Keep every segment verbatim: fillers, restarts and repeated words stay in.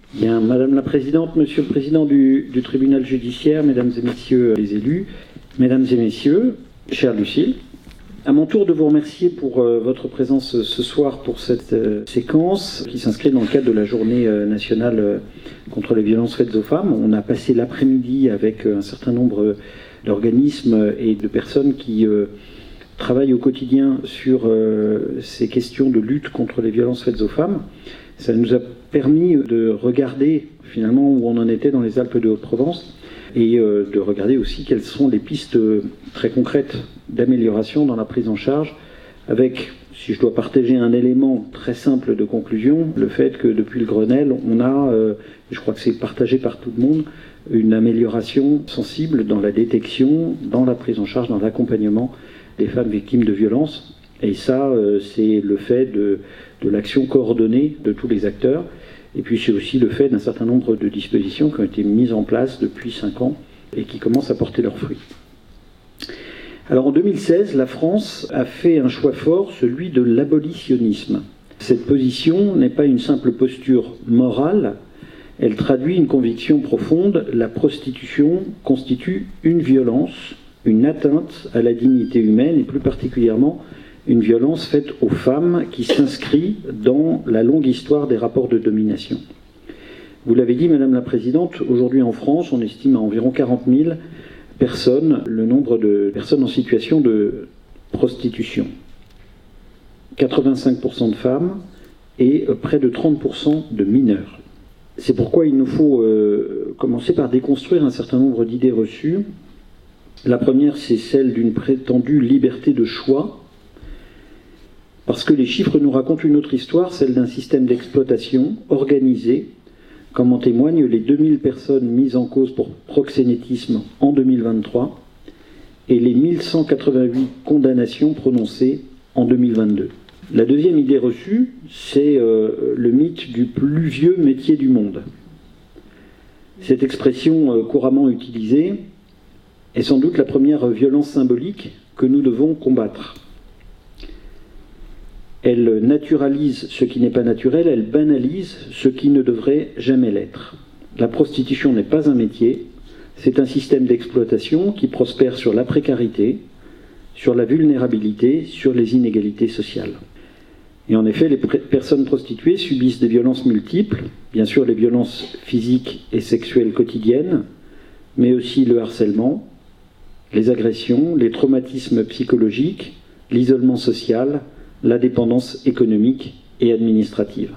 Bien, Madame la Présidente, Monsieur le Président du, du tribunal judiciaire, Mesdames et Messieurs les élus, Mesdames et Messieurs, chère Lucille, à mon tour de vous remercier pour euh, votre présence ce soir pour cette euh, séquence qui s'inscrit dans le cadre de la journée euh, nationale euh, contre les violences faites aux femmes. On a passé l'après-midi avec euh, un certain nombre d'organismes et de personnes qui euh, travaillent au quotidien sur euh, ces questions de lutte contre les violences faites aux femmes. Ça nous a permis de regarder finalement où on en était dans les Alpes de Haute-Provence et euh, de regarder aussi quelles sont les pistes euh, très concrètes d'amélioration dans la prise en charge, avec, si je dois partager un élément très simple de conclusion, le fait que depuis le Grenelle, on a, euh, je crois que c'est partagé par tout le monde, une amélioration sensible dans la détection, dans la prise en charge, dans l'accompagnement des femmes victimes de violences. Et ça, euh, c'est le fait de, de l'action coordonnée de tous les acteurs. Et puis c'est aussi le fait d'un certain nombre de dispositions qui ont été mises en place depuis cinq ans et qui commencent à porter leurs fruits. Alors en deux mille seize, la France a fait un choix fort, celui de l'abolitionnisme. Cette position n'est pas une simple posture morale, elle traduit une conviction profonde: la prostitution constitue une violence, une atteinte à la dignité humaine et plus particulièrement une violence faite aux femmes qui s'inscrit dans la longue histoire des rapports de domination. Vous l'avez dit, Madame la Présidente, aujourd'hui en France, on estime à environ quarante mille personnes le nombre de personnes en situation de prostitution. quatre-vingt-cinq pour cent de femmes et près de trente pour cent de mineurs. C'est pourquoi il nous faut euh, commencer par déconstruire un certain nombre d'idées reçues. La première, c'est celle d'une prétendue liberté de choix, parce que les chiffres nous racontent une autre histoire, celle d'un système d'exploitation organisé, comme en témoignent les deux mille personnes mises en cause pour proxénétisme en deux mille vingt-trois et les mille cent quatre-vingt-huit condamnations prononcées en deux mille vingt-deux. La deuxième idée reçue, c'est euh, le mythe du plus vieux métier du monde. Cette expression euh, couramment utilisée est sans doute la première violence symbolique que nous devons combattre. Elle naturalise ce qui n'est pas naturel, elle banalise ce qui ne devrait jamais l'être. La prostitution n'est pas un métier, c'est un système d'exploitation qui prospère sur la précarité, sur la vulnérabilité, sur les inégalités sociales. Et en effet, les personnes prostituées subissent des violences multiples, bien sûr les violences physiques et sexuelles quotidiennes, mais aussi le harcèlement, les agressions, les traumatismes psychologiques, l'isolement social, la dépendance économique et administrative.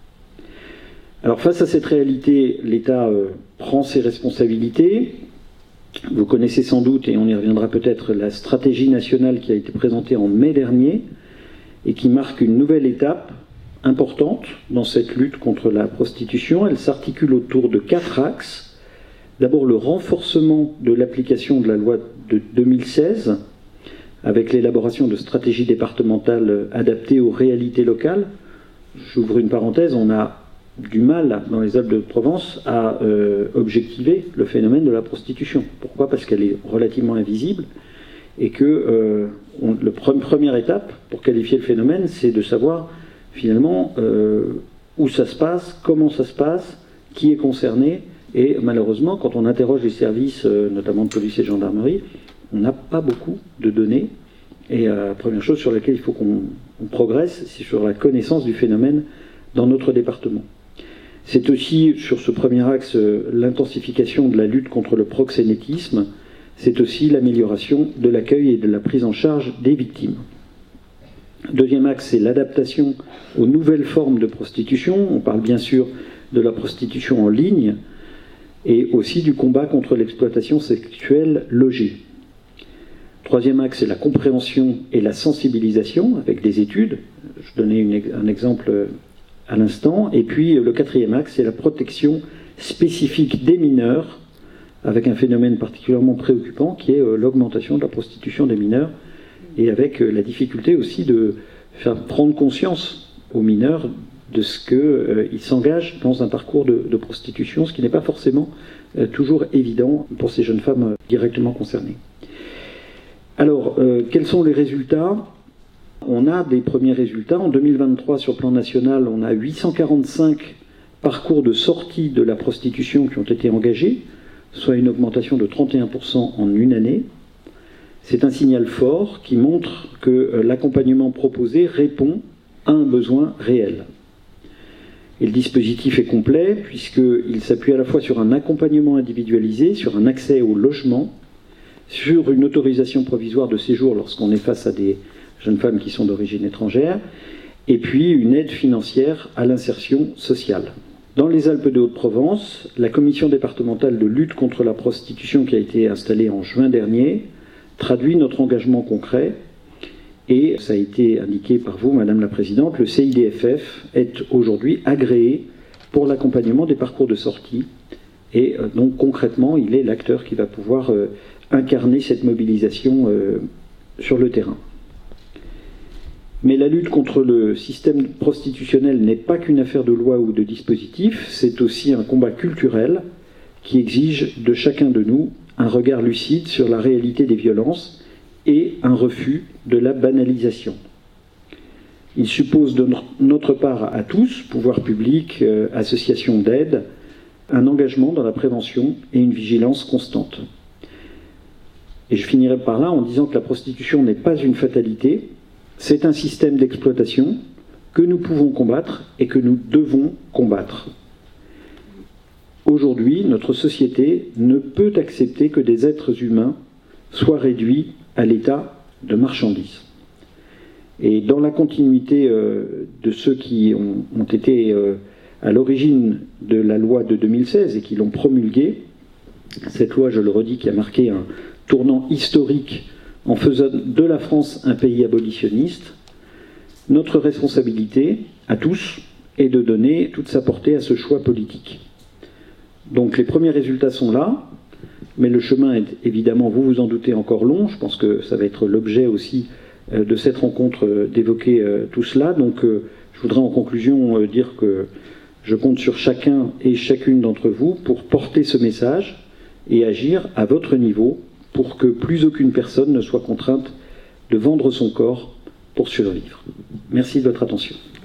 Alors face à cette réalité, l'État euh, prend ses responsabilités. Vous connaissez sans doute, et on y reviendra peut-être, la stratégie nationale qui a été présentée en mai dernier et qui marque une nouvelle étape importante dans cette lutte contre la prostitution. Elle s'articule autour de quatre axes. D'abord, le renforcement de l'application de la loi de deux mille seize, avec l'élaboration de stratégies départementales adaptées aux réalités locales. J'ouvre une parenthèse, on a du mal dans les Alpes de Provence à euh, objectiver le phénomène de la prostitution. Pourquoi ? Parce qu'elle est relativement invisible et que euh, on, la première étape pour qualifier le phénomène, c'est de savoir finalement euh, où ça se passe, comment ça se passe, qui est concerné. Et malheureusement, quand on interroge les services, euh, notamment de police et de gendarmerie, on n'a pas beaucoup de données. Et euh, la première chose sur laquelle il faut qu'on progresse, c'est sur la connaissance du phénomène dans notre département. C'est aussi, sur ce premier axe, euh, l'intensification de la lutte contre le proxénétisme. C'est aussi l'amélioration de l'accueil et de la prise en charge des victimes. Deuxième axe, c'est l'adaptation aux nouvelles formes de prostitution. On parle bien sûr de la prostitution en ligne et aussi du combat contre l'exploitation sexuelle logée. Troisième axe, c'est la compréhension et la sensibilisation avec des études. Je donnais une, un exemple à l'instant. Et puis le quatrième axe, c'est la protection spécifique des mineurs avec un phénomène particulièrement préoccupant qui est l'augmentation de la prostitution des mineurs et avec la difficulté aussi de faire prendre conscience aux mineurs de ce qu'ils euh, s'engagent dans un parcours de, de prostitution, ce qui n'est pas forcément euh, toujours évident pour ces jeunes femmes euh, directement concernées. Alors, euh, quels sont les résultats ? On a des premiers résultats. En deux mille vingt-trois, sur le plan national, on a huit cent quarante-cinq parcours de sortie de la prostitution qui ont été engagés, soit une augmentation de trente et un pour cent en une année. C'est un signal fort qui montre que l'accompagnement proposé répond à un besoin réel. Et le dispositif est complet puisqu'il s'appuie à la fois sur un accompagnement individualisé, sur un accès au logement, sur une autorisation provisoire de séjour lorsqu'on est face à des jeunes femmes qui sont d'origine étrangère, et puis une aide financière à l'insertion sociale. Dans les Alpes de Haute-Provence, la commission départementale de lutte contre la prostitution qui a été installée en juin dernier traduit notre engagement concret et, ça a été indiqué par vous, Madame la Présidente, le C I D F F est aujourd'hui agréé pour l'accompagnement des parcours de sortie et euh, donc concrètement, il est l'acteur qui va pouvoir euh, incarner cette mobilisation euh, sur le terrain. Mais la lutte contre le système prostitutionnel n'est pas qu'une affaire de loi ou de dispositif, c'est aussi un combat culturel qui exige de chacun de nous un regard lucide sur la réalité des violences et un refus de la banalisation. Il suppose de notre part à tous, pouvoirs publics, euh, associations d'aide, un engagement dans la prévention et une vigilance constante. Et je finirai par là en disant que la prostitution n'est pas une fatalité, c'est un système d'exploitation que nous pouvons combattre et que nous devons combattre. Aujourd'hui, notre société ne peut accepter que des êtres humains soient réduits à l'état de marchandises. Et dans la continuité euh, de ceux qui ont, ont été euh, à l'origine de la loi de deux mille seize et qui l'ont promulguée, cette loi, je le redis, qui a marqué un tournant historique en faisant de la France un pays abolitionniste, notre responsabilité, à tous, est de donner toute sa portée à ce choix politique. Donc les premiers résultats sont là, mais le chemin est évidemment, vous vous en doutez, encore long. Je pense que ça va être l'objet aussi euh, de cette rencontre euh, d'évoquer euh, tout cela. Donc euh, je voudrais en conclusion euh, dire que je compte sur chacun et chacune d'entre vous pour porter ce message et agir à votre niveau pour que plus aucune personne ne soit contrainte de vendre son corps pour survivre. Merci de votre attention.